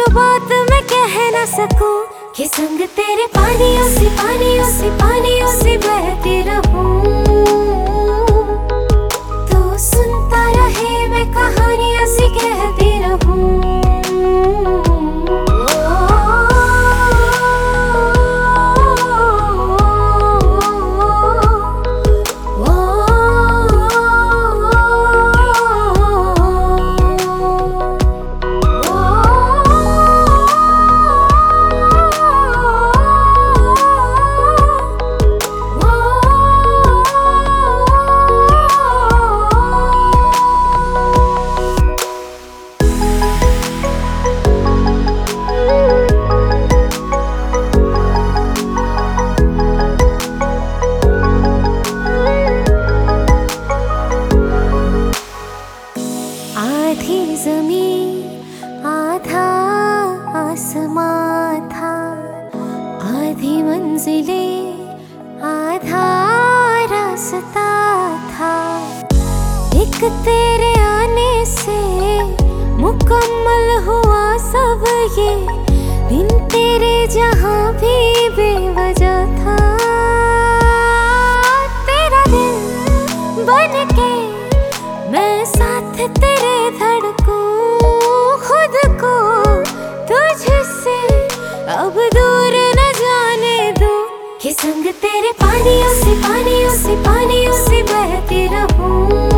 बात मैं कह ना सकूं कि संग तेरे पानियों से पानियों से पानियों से बहती रहूं। तो सुनता रहे मैं कहानियां सी कहती रहूं। आधी ज़मीन आधा आसमां था, आधी मंजिलें आधा रास्ता था। एक तेरे आने से मुकम्मल हुआ सब ये, बिन तेरे जहां भी बेवजह था। तेरा दिल बन के मैं साथ तेरे धड़कूं, खुद को तुझसे अब दूर न जाने दूं कि संग तेरे पानियों से पानियों से पानियों से बहती रहूं।